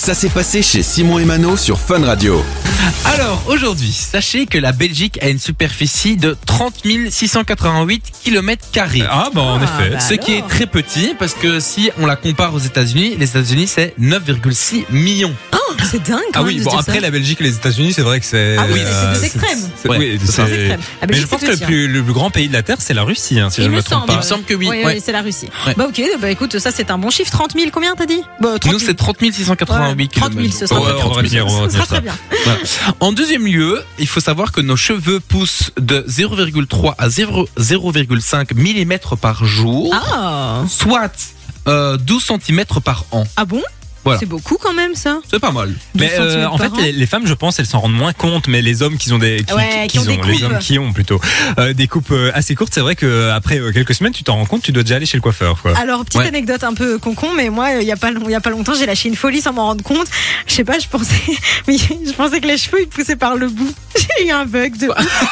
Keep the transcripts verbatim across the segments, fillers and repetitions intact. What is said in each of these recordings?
Ça s'est passé chez Simon et Mano sur Fun Radio. Alors, aujourd'hui, sachez que la Belgique a une superficie de trente mille six cent quatre-vingt-huit kilomètres carrés. Ah, bah, en Ah, effet. bah. Ce qui est alors. très petit, parce que si on la compare aux États-Unis, les États-Unis c'est neuf virgule six millions. Oh, c'est dingue quand Ah même oui, de bon, dire après ça. la Belgique et les États-Unis, c'est vrai que c'est. Ah oui, euh, c'est deux extrêmes. c'est- Ouais, oui, c'est c'est- deux extrêmes. La Mais Belgique, je pense c'est que le petit, plus, le plus grand pays de la Terre, c'est la Russie, hein, si Il je ne me me trompe semble. pas. Il me semble que oui. Oui, ouais. oui, c'est la Russie. Ouais. Bah ok, bah écoute, ça c'est un bon chiffre. trente mille, combien t'as dit bah, trente Nous mille. c'est trente mille six cent quatre-vingt-huit Ouais, trente mille, kilomètres. ce sera, Ouais, très- on va trente mille, retenir, on va ce retenir sera ça. très bien. Voilà. En deuxième lieu, il faut savoir que nos cheveux poussent de zéro virgule trois à zéro virgule cinq millimètres par jour, Ah, soit euh, douze centimètres par an. ah bon Voilà. C'est beaucoup quand même ça. C'est pas mal. Mais douze euh, centimètres en fait, par an. les, les femmes, je pense, elles s'en rendent moins compte, mais les hommes qui ont des, qui, Ouais, qui ont des les coupes. hommes qui ont plutôt euh, des coupes euh, assez courtes, c'est vrai que après euh, quelques semaines, tu t'en rends compte, tu dois déjà aller chez le coiffeur, quoi. Alors, petite Ouais. anecdote un peu con-con, mais moi, il y a pas, long- il y a pas longtemps, j'ai lâché une folie sans m'en rendre compte. Je sais pas, je pensais, oui, je pensais que les cheveux, ils poussaient par le bout. J'ai eu un bug de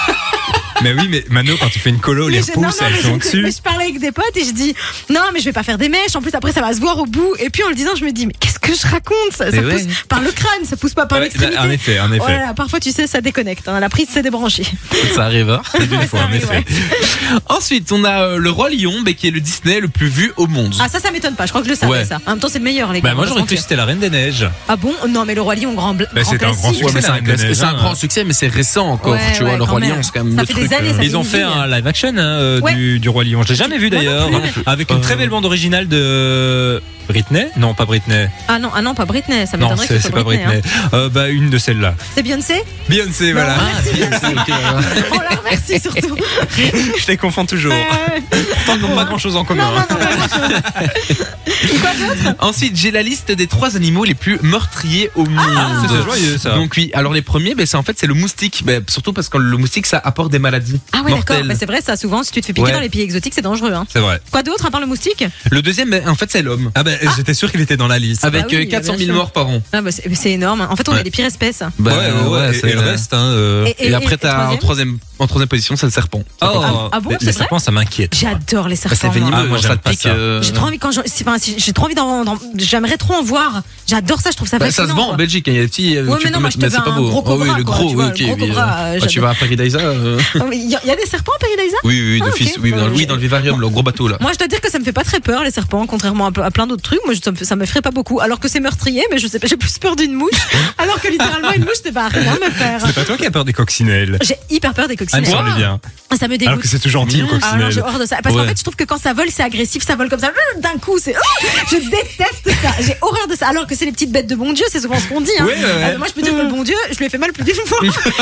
Mais oui, mais Mano, quand tu fais une colo, les Mais je- non, repousses, non, mais elles sont je- dessus. mais je parlais avec des potes et je dis non mais je vais pas faire des mèches, en plus après ça va se voir au bout, et puis en le disant je me dis mais qu'est-ce que je raconte, ça, ça Mais pousse ouais. par le crâne, ça pousse pas par Ouais, l'extrémité. en effet, en effet. Voilà, parfois tu sais ça déconnecte, hein, la prise s'est débranchée. Ça arrive. Hein. C'est d'une fois, en arrive, effet. Ensuite, on a euh, le Roi Lion, mais qui est le Disney le plus vu au monde. Ah ça ça m'étonne pas, je crois que je le savais Ouais. ça. En même temps c'est le meilleur les gars. Bah, moi, on va j'aurais se cru que mentir. c'était la Reine des Neiges. Ah bon non mais le Roi Lion grand, bla- Bah, grand c'est un grand classique. succès. Ouais, mais c'est la un, Reine des c'est Neiges, un hein. grand succès, mais c'est récent encore. Ouais, tu vois, ouais, le quand Roi même. Lion, c'est quand même Ça le fait truc. des années, euh, ça fait Ils ont une fait vie. un live action hein, euh, Ouais. du, du Roi Lion. Je l'ai jamais vu Moi non d'ailleurs. plus. Avec une Euh. très belle bande originale de Britney. Non, pas Britney. Ah non ah non pas Britney, ça Non, m'étonnerait que c'est ce c'est soit pas Britney. Britney. Euh, bah, une de celles-là. Hein. C'est Beyoncé. Beyoncé, voilà. Non. Ah, c'est bien, c'est ok, ouais. On la remercie surtout. Je les confonds toujours. Euh, Tant qu'on n'a pas grand-chose en commun. non, non, hein. non, pas grand-chose. Quoi d'autre? Ensuite, j'ai la liste des trois animaux les plus meurtriers au monde. Ah, c'est joyeux, ça. Donc oui, alors les premiers, ben, c'est en fait c'est le moustique, ben, surtout parce que le moustique ça apporte des maladies Ah ouais d'accord, mortelles. bah, c'est vrai ça souvent si tu te fais piquer Ouais. dans les pays exotiques c'est dangereux hein. C'est vrai. Quoi d'autre à part le moustique? Le deuxième, ben, en fait c'est l'homme, Ah, ben, j'étais sûr qu'il était dans la liste. avec bah oui, euh, quatre cent mille bien sûr. morts par an. Ah bah c'est c'est énorme. En fait on Ouais. est les pires espèces. Ben, ouais, ouais, ouais, et- c'est- et le reste, hein. euh, Et, après t'as en troisième, en troisième position c'est le serpent. Oh, Ah, ah bon, les, c'est les vrai serpents, ça m'inquiète. J'adore les Ben, serpents. c'est moi. venimeux, Ah, moi, ça j'aime te pas pique. ça. euh, J'ai trop envie quand je, c'est- enfin, si- j'ai trop envie d'en, d'en- j'aimerais trop en voir. J'adore ça, je trouve ça Ben, fascinant. ça se vend en quoi. Belgique, hein, il y a des petits. euh, Ouais, tu mais peux non, moi, mettre- je te mais c'est veux pas un beau. gros Oh oui, cobra, le quoi, gros, tu oui, vois, ok. le gros oui, cobra, euh, euh, bah, tu vas à Paradisa. euh, Oh, mais Il y, a- il y a des serpents à Paradisa? Oui, oui, Ah, d'office. ok. Oui, dans, Euh, oui, j'ai- dans le vivarium, le gros bateau là. Moi, je dois dire que ça me fait pas très peur les serpents, contrairement à, ple- à plein d'autres trucs. Moi, je- ça me, fait- ça me ferait pas beaucoup. Alors que c'est meurtrier, mais je sais pas, j'ai plus peur d'une mouche. Alors que littéralement une mouche ne va rien me faire. C'est pas toi qui as peur des coccinelles. J'ai hyper peur des Ah, il me coccinelles. semblait bien. Ça me Alors dégoûte. que c'est tout gentil, le Ah non, coccinelle. j'ai horreur de ça. Parce qu'en Ouais. fait, je trouve que quand ça vole, c'est agressif, ça vole comme ça. D'un coup, c'est. Oh, je déteste ça. J'ai horreur de ça. Alors que c'est les petites bêtes de bon Dieu, c'est souvent ce qu'on dit. Hein. Ouais, ouais, ouais. Euh, moi, je peux dire que le bon Dieu, je lui ai fait mal plus d'une fois.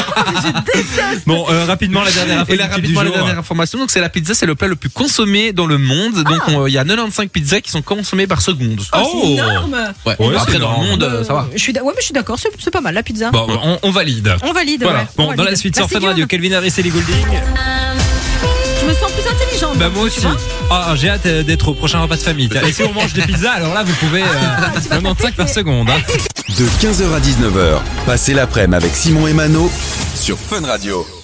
je déteste. Bon, euh, rapidement, la dernière info Et là, du rapidement, la jour. dernière information, donc c'est la pizza, c'est le plat le plus consommé dans le monde. Donc, Ah. on- il y a quatre-vingt-quinze pizzas qui sont consommées par seconde. Oh, Oh. c'est énorme. Ouais. Ouais, Après, c'est dans le énorme. monde, euh, ça va. Je suis d'a- ouais, mais je suis d'accord, c'est c'est pas mal la pizza. Bon, on, on valide. On valide. Voilà. ouais. Bon, On dans la valide. suite sur Merci, Fun Radio, Guillaume. Kelvin Harris et Ellie Goulding. Je me sens plus intelligente. Bah, moi aussi. tu vois. Ah, j'ai hâte euh, d'être au prochain repas de famille. Tiens, et si on mange des pizzas, alors là, vous pouvez euh, tu vas quatre-vingt-quinze par taper. seconde. Hein. De quinze heures à dix-neuf heures, passez l'après-midi avec Simon et Mano sur Fun Radio.